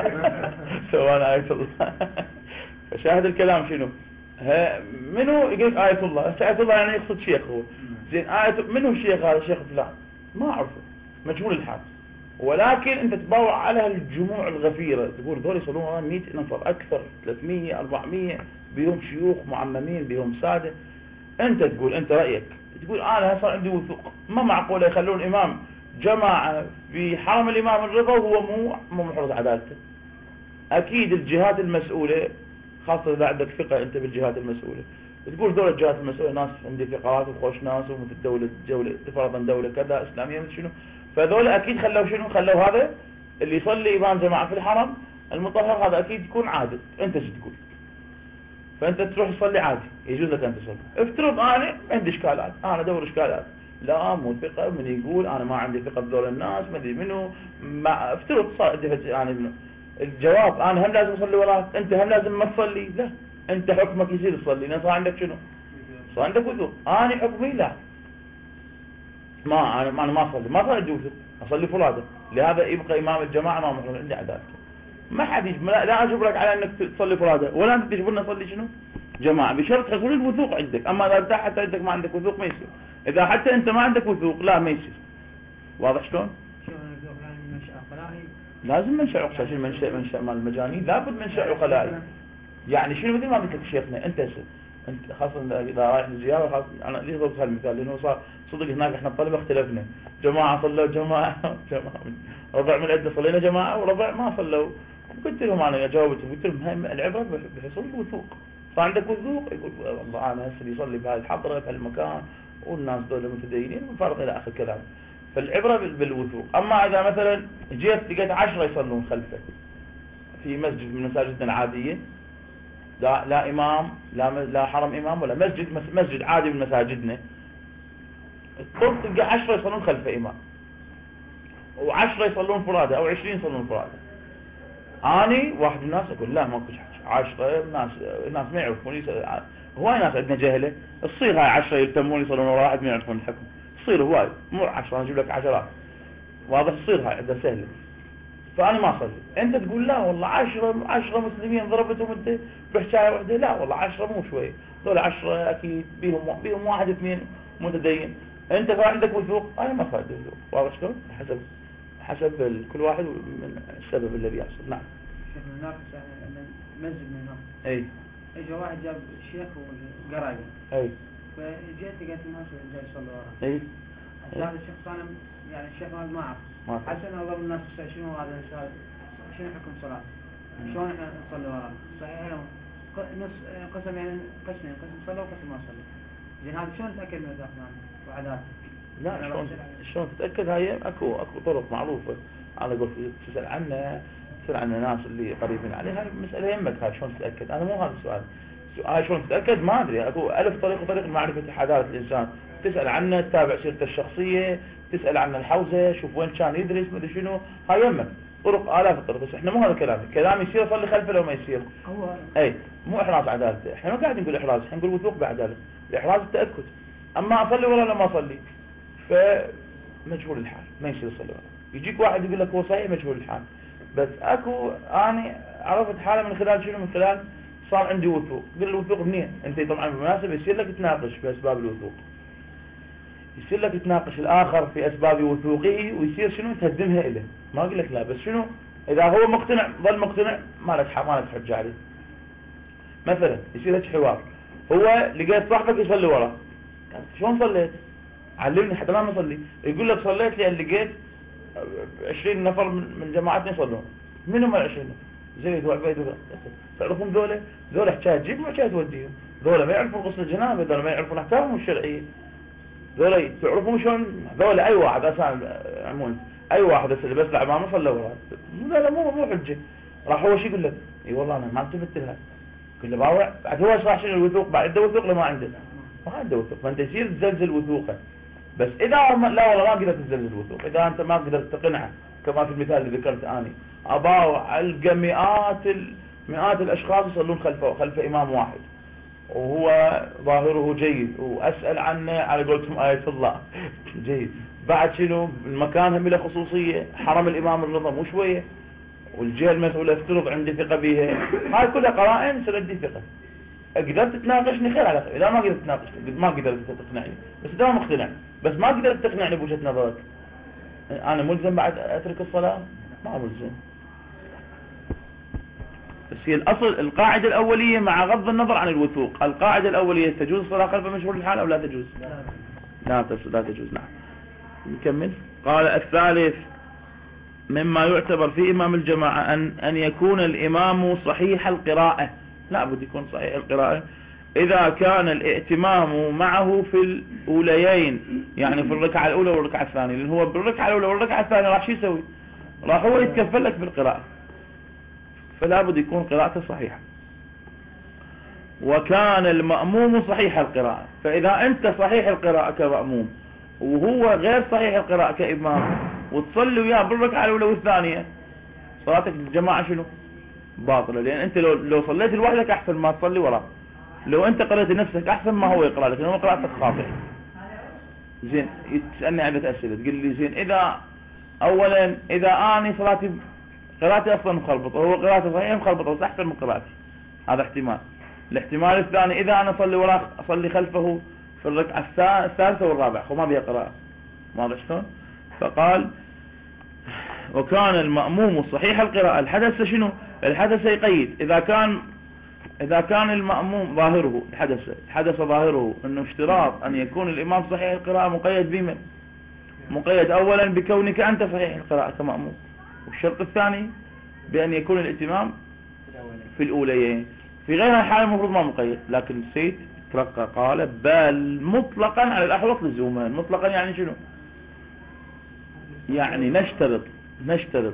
[SPEAKER 1] سواء آية الله. فشاهد الكلام شنو؟ منو يقول آية الله؟ آية الله يعني يقصد شيخ هو، زين آية منو الشيخ هذا؟ شيخ فلان ما اعرفه، مجهول الحال. ولكن انت تباوع على الجموع الغفيرة، تقول دول يصلون 100 نفر اكثر، 300 400، بيهم شيوخ معممين، بيهم سادة. انت تقول، انت رأيك تقول انا صار عندي وثوق، ما معقول يخلون امام جماعة في حرم الامام الرضا وهو مو محرز عدالته. اكيد الجهات المسؤولة، خاصة اذا عندك ثقة انت بالجهات المسؤولة، تقول دول الجهات المسؤولة ناس عندي ثقات وخوش ناس، ومثل دولة فرضا دولة كذا اسلامية مثل شنو، فذول اكيد خلوا شنو؟ خلوا هذا اللي يصلي امام جماعة في الحرم المطهر هذا اكيد يكون عادل. انت شو تقول؟ فانت تروح تصلي عادي، يجوز لك انت تصلي. افترض انا عندي اشكالات، انا ادور اشكالات، لا مو ثقة، من يقول انا ما عندي ثقة بذول الناس، ما ادري منو، ما افترض يعني الجواب انا هم لازم اصلي وراك، انت هم لازم ما تصلي؟ لا، انت حكمك يصير تصلي لان صار عندك شنو؟ صار عندك وضوء. انا حكمي لا، انا ما اصلي، ما صار عندي وضوء، اصلي فرادة، لهذا يبقى امام الجماعة ما محرم عندي عدالته. ما حد لا اجبرك على انك تصلي فرادة، ولا انت تجبرنا نصلي شنو؟ جماعة، بشرط حصول الوثوق عندك. اما اذا انت حتى عندك ما عندك وثوق ما يصير، اذا حتى انت ما عندك وثوق لا ما يصير. واضح شلون؟ لازم منشأ عقشة. شنو منشأ مال المجانين؟ لابد منشأ عقلائي. يعني شنو مثل ما قلت لك شيخنا، انت خاصة اذا رايح للزيارة، خاصة انا ليش ضربت هالمثال؟ لانه صار صدق هناك احنا الطلبة اختلفنا، جماعة صلوا جماعة ربع من عندنا صلينا جماعة وربع ما صلوا. قلت لهم، انا جاوبتهم قلت لهم العبرة بحصول الوثوق. فعندك وثوق يقول والله انا هسه يصلي بهذه الحضرة بهالمكان والناس دول متدينين والفرق الى اخر كلام. فالعبرة بالوثوق. اما اذا مثلا جيت لقيت 10 يصلون خلفك في مسجد من مساجدنا العادية، لا امام، لا حرم امام ولا مسجد عادي من مساجدنا، تلقى 10 يصلون خلف امام و10 يصلون فرادة او 20 يصلون فرادة. اني واحد من الناس اقول لا ماكو 10 ناس ما يعرفون هواي ناس عندنا جهله، تصير هاي 10 يلتمون يصلون ورا واحد ما يعرفون الحكم، تصير هواي مو 10، انا اجيب لك 10. واضح؟ تصير هاي عندها سهله. فانا ما اصلي، انت تقول لا والله 10 مسلمين ضربتهم انت بحكايه واحده، لا والله 10 مو شوي، دول 10 اكيد بيهم واحد اثنين متدين. انت صار عندك وثوق، انا ما صار عندي وثوق. واضح شلون؟ حسب كل واحد من السبب الذي يحصل. نعم.
[SPEAKER 3] شيخ من هناك مسجد من هناك،
[SPEAKER 1] اي
[SPEAKER 3] اجى واحد جاب الشيخ وقرايه،
[SPEAKER 1] اي
[SPEAKER 3] فجيت لقيت الناس جاي يصلوا وراه.
[SPEAKER 1] اي
[SPEAKER 3] هذا الشيخ صار يعني الشيخ ما اعرف، حتى انا اضرب الناس شنو هذا شنو حكم صلاه، شلون احنا نصلي وراه؟ صحيح نص قسم، يعني قسمين، قسم صلى وقسم ما صلى. زين هذا شلون نتأكد من الزعفران وعدالته؟
[SPEAKER 1] لا شلون تتأكد؟ هاي اكو طرق معروفة. انا قلت تسأل عن الناس اللي قريبين عليه. هاي مسألة يمك. هاي شلون تتأكد؟ انا مو هذا السؤال. هاي شلون تتأكد ما ادري. اكو الف طريق وطريق معرفة عدالة الانسان. تسأل عنه، تتابع سيرته الشخصية، تسأل عن الحوزة، شوف وين كان يدرس، مدري شنو. هاي يمك طرق، آلاف الطرق. بس احنا مو هذا كلامي يصير صلي خلفه لو ما يصير. اي مو احراز عدالته. احنا ما قاعدين نقول احراز، احنا نقول وثوق بعداله. الاحراز التأكد. اما اصلي ولا ما اصلي فمجهول الحال، ما يصير يصلي ولا. يجيك واحد يقول لك هو صحيح مجهول الحال. بس اكو اني عرفت حاله من خلال شنو؟ من خلال صار عندي وثوق. قل الوثوق منين؟ انت طبعا بالمناسبة يصير لك تناقش في اسباب الوثوق، يصير لك تناقش الآخر في أسباب وثوقه، ويصير شنو؟ تهدمها إله. ما أقول لك لا، بس شنو؟ إذا هو مقتنع ظل مقتنع ما لك حجة عليه. مثلا يصير لك حوار، هو لقيت صاحبك يصلي وراه، شلون صليت؟ علمني حتى ما نصلي. يقول لك صليت لأن لقيت 20 نفر من جماعتنا يصلون. من هم 20 نفر؟ زيد وعبيد تعرفون ذولا حكاية تجيب وحكاية توديهم. ذولا ما يعرفون غسل الجنابة، ذولا ما يعرفون أحكامهم الشرعية. ذولا تعرفون شلون؟ ذولا أي واحد أسان عمون، أي واحد اللي بس العمام صلى وراه. لا مو حجة. راح هو شو يقول لك؟ اي والله أنا ما التفت لها. كل باوع بعد هو صح شنو الوثوق؟ بعد عنده وثوق لما عنده ما عنده وثوق. فأنت يصير تزلزل وثوقه. بس إذا لا والله ما قدرت تزلزل وثوق، إذا أنت ما قدرت تقنعه كما في المثال اللي ذكرت أنا، أباوع ألقى مئات الأشخاص يصلون خلف إمام واحد وهو ظاهره جيد، وأسأل عنه على قولتهم آية الله جيد. بعد شنو؟ المكان هم له خصوصية، حرم الإمام الرضا مو شوية، والجهة المسؤولة افترض عندي ثقة بيها. هاي كلها قرائن سندي ثقة. قدرت تناقشني خير على خير. إذا ما قدرت تناقشني ما قدرت تقنعني، بس إذا مقتنع بس ما قدرت تقنعني بوجهة نظرك، أنا ملزم بعد أترك الصلاة؟ ما ملزم. بس هي الأصل القاعدة الأولية مع غض النظر عن الوثوق، القاعدة الأولية تجوز الصلاة خلف مشهور الحال أو لا تجوز؟ لا تجوز. نعم نكمل. قال الثالث مما يعتبر في إمام الجماعة أن يكون الإمام صحيح القراءة. لا بد يكون صحيح القراءة إذا كان الائتمام معه في الأوليين، يعني في الركعة الأولى والركعة الثانية، لأن هو بالركعة الأولى والركعة الثانية راح شو يسوي؟ راح هو يتكفل لك بالقراءة، فلا بد يكون قراءته صحيحة. وكان المأموم صحيح القراءة، فإذا أنت صحيح القراءة كمأموم وهو غير صحيح القراءة كإمام وتصلي وياه بالركعة الأولى والثانية، صلاتك الجماعة شنو؟ باطلة. لأن أنت لو صليت لوحدك أحسن ما تصلي وراه، لو أنت قرأت نفسك أحسن ما هو يقرأ لك، لأنه قراءتك خاطئة. زين تسألني عدة أسئلة، تقول لي زين أولا إذا أنا قراءتي أصلا مخربطة وهو قراءته صحيحة مخربطة بس أحسن من قراءتي، هذا احتمال. الاحتمال الثاني إذا أنا أصلي خلفه في الركعة الثالثة والرابعة وما بيها قراءة، واضح شلون؟ فقال وكان المأموم صحيح القراءة. الحدث شنو؟ الحدث يقيد إذا كان المأموم ظاهره الحدث ظاهره أنه اشتراط أن يكون الإمام صحيح القراءة مقيد بمن؟ مقيد أولا بكونك أنت صحيح القراءة كمأموم، والشرط الثاني بأن يكون الائتمام في الأوليين. في غير الحالة المفروض ما مقيد، لكن السيد ترقى قال بل مطلقا على الأحوط للزومان. مطلقا يعني شنو؟ يعني نشترط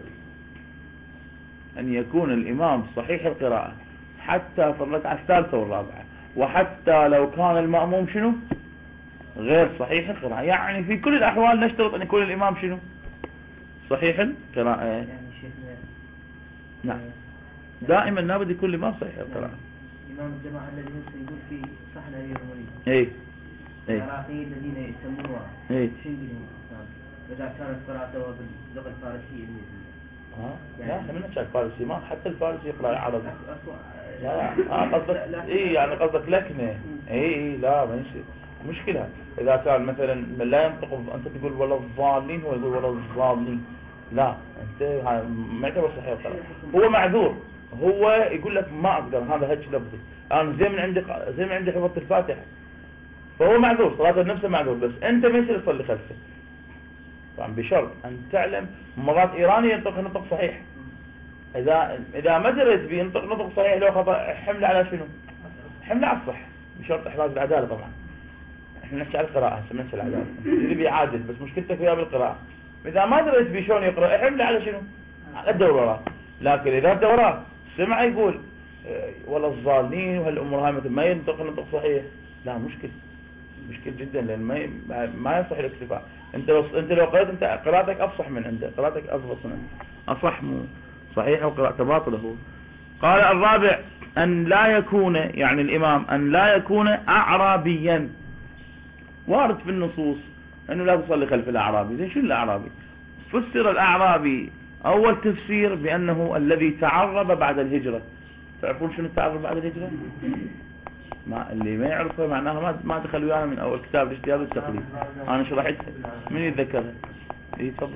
[SPEAKER 1] أن يكون الإمام صحيح القراءة حتى في الركعة الثالثة والرابعة، وحتى لو كان المأموم شنو؟ غير صحيح القراءة. يعني في كل الأحوال نشترط أن يكون الإمام شنو؟ صحيح القراءة. يعني نعم دائما لابد يكون الإمام صحيح القراءة.
[SPEAKER 2] إمام الجماعة الذي يقول في صحن أمير المؤمنين
[SPEAKER 1] اي
[SPEAKER 2] العراقيين الذين يسمونها شنقلهم إذا كانت قراءته باللغة الفارسية
[SPEAKER 1] لا احنا من نشاك فارسي، ما حتى الفارسي يقرأ عربي. لا قصدك يعني قصدك لكنه لا ما يصير مشكلة. إذا كان مثلا لا ينطق أنت تقول ولا الضالين هو يقول ولا الضالين، لا أنت ما يعتبر صحيح القراءة. هو معذور، هو يقول لك ما أقدر هذا هج لفظي أنا زي من عندي حفظت الفاتحة، فهو معذور صلاة نفسه معذور. بس أنت ما يصير تصلي خلفه طبعا بشرط أن تعلم مرات إيراني ينطق نطق صحيح. إذا ما دريت بينطق نطق صحيح لو خطأ حمل على شنو؟ حمل على الصح بشرط إحراز العدالة طبعا. احنا نحكي على القراءة هسه نفس العدالة اللي بيعادل بس مشكلتك وياه بالقراءة. إذا ما دريت بيه شلون يقرأ احمله على شنو؟ على الدور وراه. لكن إذا الدوراه سمع يقول والله الظالمين وهالأمور هاي مثل ما ينطق نطق صحيح، لا مشكل جدا، لأن ما يصح الاكتفاء. انت لو قرأت انت قراءتك افصح من عنده، قراءتك اضبط من عنده، اصح مو صحيح وقراءته باطله هو. قال الرابع ان لا يكون، يعني الامام ان لا يكون اعرابيا. وارد في النصوص انه لا تصلي خلف الاعرابي. زين شنو الاعرابي؟ فسر الاعرابي اول تفسير بانه الذي تعرب بعد الهجرة. تعرفون شنو التعرب بعد الهجرة؟ اللي ما يعرفه معناها ما دخل ويانا من اول كتاب الاجتهاد والتقليد. انا شرحتها، من يتذكرها؟ اي تفضل.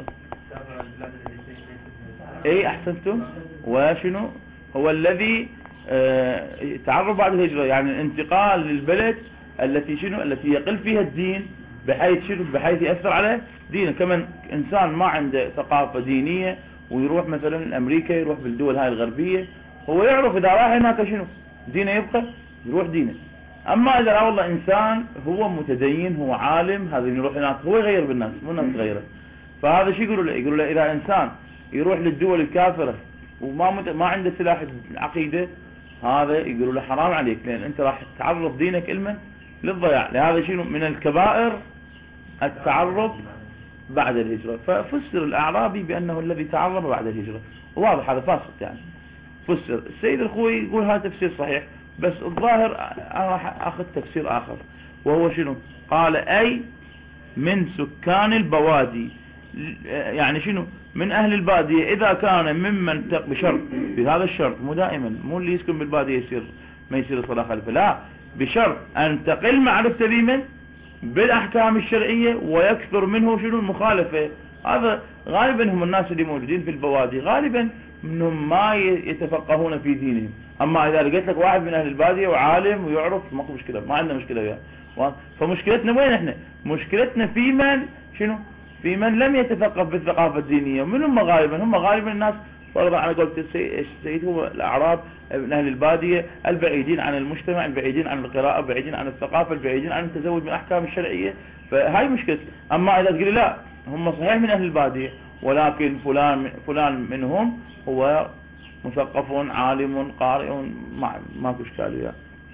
[SPEAKER 1] اي احسنتم. وشنو هو الذي تعرب بعد الهجرة؟ يعني الانتقال للبلد التي يقل فيها الدين بحيث يأثر على دينه. كمان انسان ما عنده ثقافة دينية ويروح مثلا امريكا، يروح بالدول هاي الغربية، هو يعرف اذا راح هناك شنو دينه يبقى يروح دينه. اما اذا والله انسان هو متدين هو عالم، هذا يروح هناك هو يغير بالناس مو الناس تغيره. فهذا شو يقولوا له اذا انسان يروح للدول الكافرة وما عنده سلاح العقيدة، هذا يقولوا له حرام عليك، لان انت راح تعرض دينك علما للضياع. لهذا شنو من الكبائر التعرب بعد الهجرة. ففسر الاعرابي بانه الذي تعرب بعد الهجرة. واضح هذا فاسد يعني. فسر السيد الخوي يقول هذا تفسير صحيح، بس الظاهر انا راح اخذ تفسير اخر، وهو شنو؟ قال اي من سكان البوادي، يعني شنو؟ من اهل البادية اذا كان ممن بشرط، بهذا الشرط مو دائما، مو اللي يسكن بالبادية ما يصير صلاة خلفه، لا، بشرط ان تقل معرفته بمن بالاحكام الشرعية ويكثر منه شنو المخالفة. هذا غالبا هم الناس اللي موجودين في البوادي غالبا منهم ما يتفقهون في دينهم. اما اذا لقيت لك واحد من اهل البادية وعالم ويعرف ماكو مشكلة، ما عندنا مشكلة وياه. فمشكلتنا وين احنا؟ مشكلتنا في من شنو؟ في من لم يتثقف بالثقافة الدينية. ومن هم غالبا؟ هم غالبا الناس فرضا على قولة السيد هو الاعراب من اهل البادية البعيدين عن المجتمع، البعيدين عن القراءة، البعيدين عن الثقافة، البعيدين عن التزود من الاحكام الشرعية. فهاي مشكلة. اما اذا تقول لا هم صحيح من اهل البادية ولكن فلان منهم هو مثقف عالم قارئ، ماكو اشكال وياه.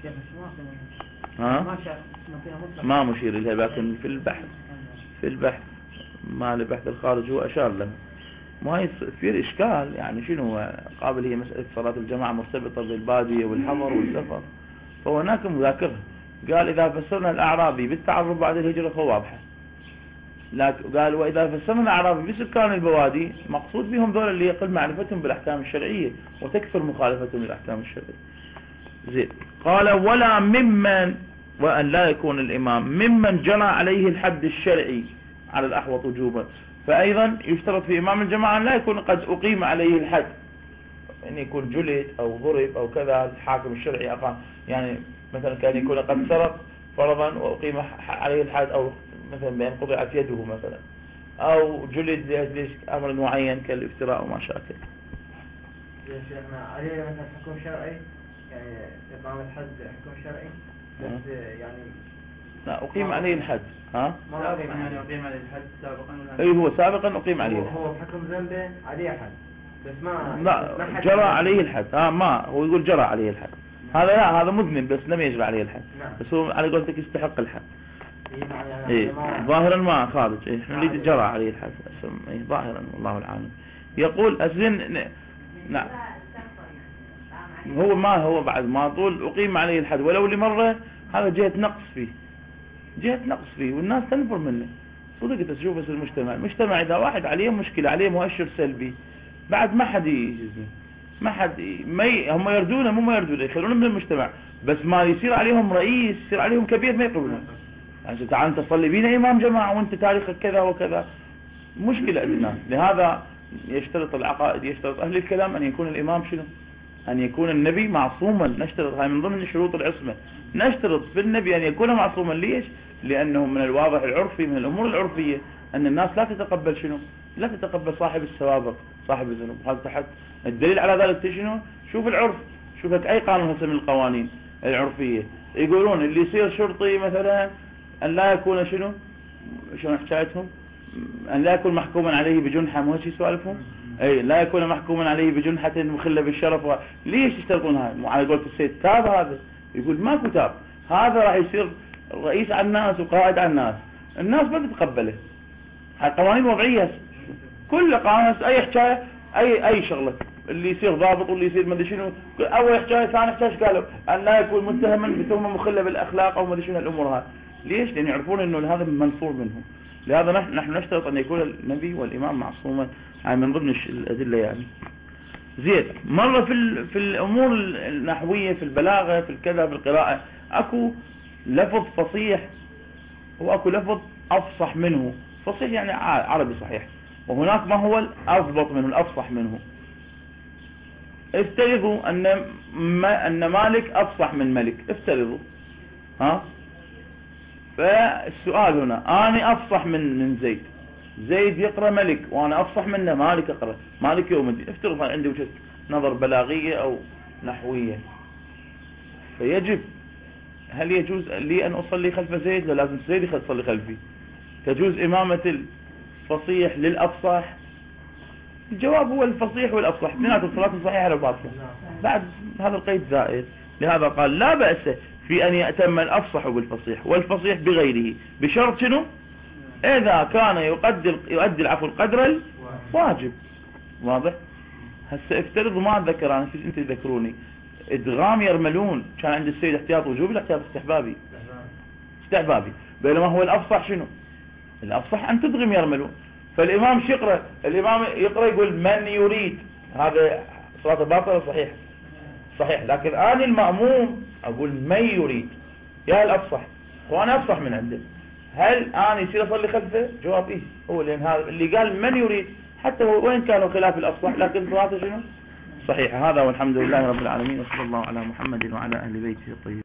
[SPEAKER 1] ما مشير لها، لكن في البحث ما لبحث الخارج هو اشار له. ما يصير اشكال يعني شنو قابل. هي مسألة صلاة الجماعة مرتبطة بالبادية والحضر والسفر، فهو هناك مذاكرها. قال اذا فسرنا الاعرابي بالتعرب بعد الهجرة فهو واضحة. قال واذا فسرنا الاعرابي بسكان البوادي مقصود بهم ذول اللي يقل معرفتهم بالاحكام الشرعية وتكثر مخالفتهم للاحكام الشرعية. زين. قال ولا ممن، وان لا يكون الامام ممن جرى عليه الحد الشرعي على الاحوط وجوبا. فايضا يشترط في امام الجماعة ان لا يكون قد اقيم عليه الحد، ان يكون جلد او ضرب او كذا. الحاكم الشرعي اقام، يعني مثلا كان يكون قد سرق فرضا واقيم عليه الحد، او مثلا بأن قطعت يده مثلا، او جلد ليش امر معين كالافتراء وما شاكل.
[SPEAKER 2] يا شيخنا عليه مثلا حكم شرعي، يعني اقامة الحد حكم شرعي، بس يعني
[SPEAKER 1] لا اقيم عليه الحد. ها
[SPEAKER 2] سابقا يعني اقيم عليه الحد سابقا،
[SPEAKER 1] اي هو سابقا اقيم عليه الحد.
[SPEAKER 2] هو بحكم ذنبه عليه حد، بس ما
[SPEAKER 1] لا جرى عليه الحد. ما هو يقول جرى عليه الحد. هذا لا، هذا مذنب بس لم يجرى عليه الحد. بس هو على قولتك يستحق الحد. إيه ظاهرا ما خارج. إيه احنا اللي جرى عليه الحد. إيه ظاهرا والله العالم. يقول الزن. نعم هو بعد ما طول أقيم عليه الحد ولو لمرة، هذا جهة نقص فيه والناس تنفر منه. صدق تشوف بس المجتمع إذا واحد عليه مشكلة، عليه مؤشر سلبي، بعد ما حد يجزم، هم يردونه مو ما يردونه، يخلونه من المجتمع. بس ما يصير عليهم رئيس، يصير عليهم كبير، ما يقبلون. يعني تعال انت تصلي بينا امام جماعة وانت تاريخك كذا وكذا، مشكلة الناس. لهذا يشترط العقائد، يشترط اهل الكلام ان يكون الامام شنو؟ ان يكون النبي معصوما. نشترط هاي من ضمن شروط العصمة، نشترط في النبي ان يكون معصوما. ليش؟ لانه من الواضح العرفي، من الامور العرفية، ان الناس لا تتقبل شنو؟ لا تتقبل صاحب السوابق، صاحب الذنوب. هذا تحت الدليل على ذلك شنو؟ شوف العرف، شوفك اي قانون هسه من القوانين العرفية يقولون اللي يصير شرطي مثلا أن لا يكون شنو حكايتهم؟ أن لا يكون محكوما عليه بجنحة، مو هيك سوالفهم؟ أي لا يكون محكوما عليه بجنحة مخلة بالشرف. ليش يشترطون هاي؟ على قولة السيد تاب هذا، يقول ماكو تاب، هذا راح يصير رئيس على الناس وقائد على الناس ما تتقبله. هاي قوانين وضعية، كل قانون أي حكاية أي شغلة اللي يصير ضابط واللي يصير ما ادري شنو، اول حكايه ثاني حكايه قالوا ان لا يكون متهما بتهمه مخله بالاخلاق او ما ادري شنو الامور هاي. ليش؟ لان يعرفون انه هذا منصور منهم. لهذا نحن نشترط ان يكون النبي والامام معصوما. هاي من ضمن الادله يعني. زين، مره في الامور النحويه، في البلاغه، في الكذا، في القراءه، اكو لفظ فصيح واكو لفظ افصح منه. فصيح يعني عربي صحيح، وهناك ما هو الاضبط منه، الافصح منه. افترضوا ان مالك افصح من ملك، افترضوا فالسؤال هنا، انا افصح من زيد يقرأ ملك، وانا افصح منه مالك اقرأ مالك يوم الدين. افترض عندي وجهة نظر بلاغية او نحوية، فيجب، هل يجوز لي ان اصلي خلف زيد؟ لا، لازم زيد يصلي خلفي. تجوز امامة الفصيح للافصح؟ الجواب هو الفصيح والافصح اثنيناتهم صلاة صحيحة لو باطلة. بعد هذا القيد زائد. لهذا قال لا بأس في ان يأتم الافصح بالفصيح والفصيح بغيره، بشرط شنو؟ اذا كان يؤدي العفو القدر الواجب. واضح؟ هسه افترضوا ما ذكر انا، انت تذكروني ادغام يرملون كان عند السيد احتياط وجوبي، الاحتياط استحبابي، بينما هو الافصح شنو؟ الافصح ان تدغم يرملون. فالامام شو يقرأ؟ الامام يقرأ يقول من يريد، هذا صلاة باطلة صحيح، لكن انا المأموم اقول من يريد يا الافصح، وانا افصح من عنده، هل انا يصير اصلي خلفه؟ جواب ايه، هو لان هذا اللي قال من يريد حتى وين كانوا خلاف الافصح لكن صلاته شنو؟ صحيحة. هذا والحمد لله رب العالمين، وصلى الله على محمد وعلى اهل بيته الطيبين.